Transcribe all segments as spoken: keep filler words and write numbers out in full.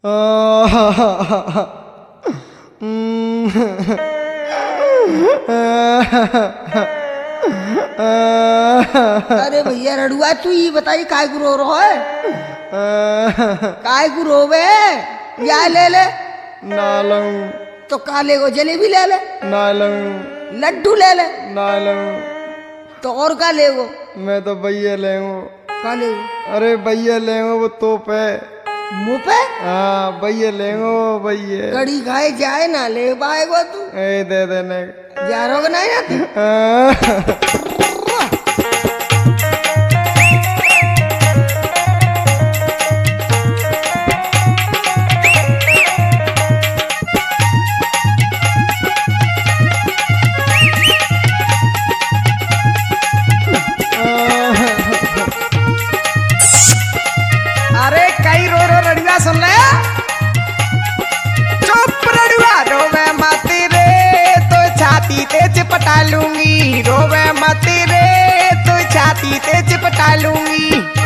अरे भैया रड़ुआ तू ये बताई काय को रो रहा है? काय को रोवे? या ले ले ना लूं तो काले को जलेबी ले ले, ना लूं लड्डू ले ले, ना लूं तो और का ले वो? मैं तो भैया ले का ले वो? अरे भैया ले वो तोप है मुँह पे? हाँ भैया ले भैया कड़ी खाए जाए ना ले पाएगो तू? ए दे देने जा रहोगे नहीं जाती? अरे कई रो रो रड़ुआ सुन ले। चुप रड़ुआ रोवे मत रे तो छाती ते चिपटा लूंगी, रोवे मत रे तो छाती ते चिपटा लूंगी।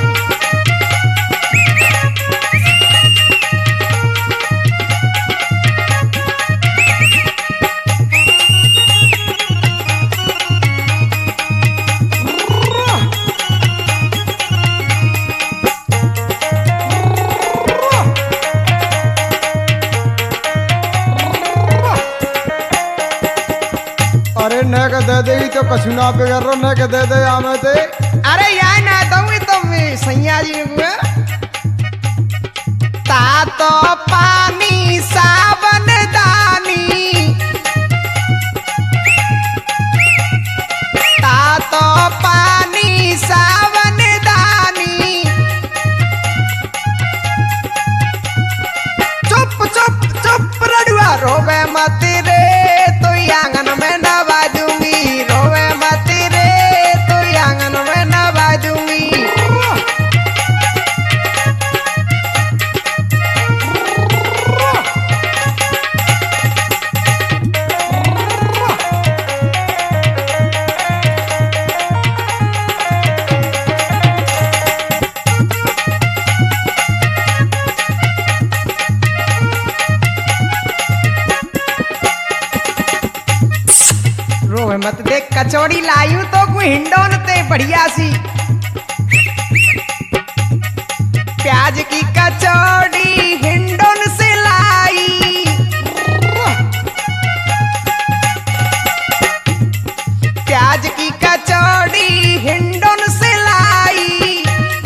अरे न के दे दे तो कछुना पे कर रो न के दे दे आमे ते अरे यार ना दूंगी तुम सैया जी को ता तो पानी सावन दानी, ता तो पानी सावन दानी। चुप चुप चुप रड़ुआ रोवे मत रे तो आंगन में नवा दूंगी, रोवे मत रे तो आंगन में नवा दूंगी। रोवे मत देख कचौड़ी लायू तो कोई हिंडोन ते बढ़िया सी, प्याज की कचौड़ी हिंडोन से लाई। प्याज की कचौड़ी हिंडोन से लाई।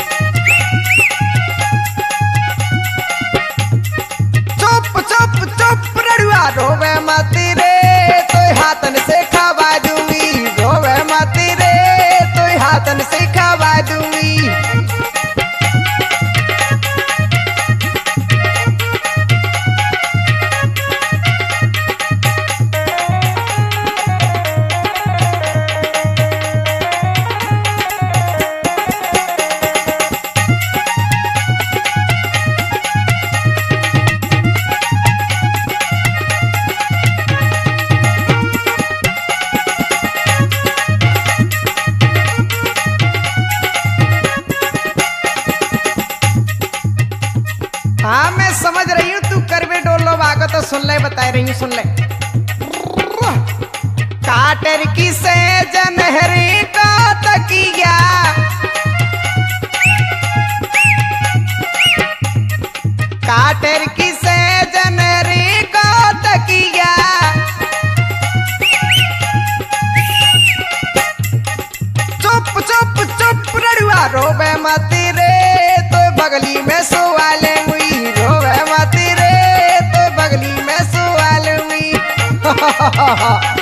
चुप चुप चुप रड़ुआ रोवे मत रे तो हाथन से खवा दूंगी, रोवे मत रे तो हाथन से खवा दूंगी। हाँ मैं समझ रही हूँ तू करवे डोलो बागा तो सुन ले, बता रही हूँ सुन ले। काटर की से जनहरी का तकिया, काटर की से जनहरी का तकिया। चुप चुप चुप रड़ुआ रोवे मत रे तो बगली में सुवा लेंगी, रोवे मत रे तो बगली में सुवा लूंगी।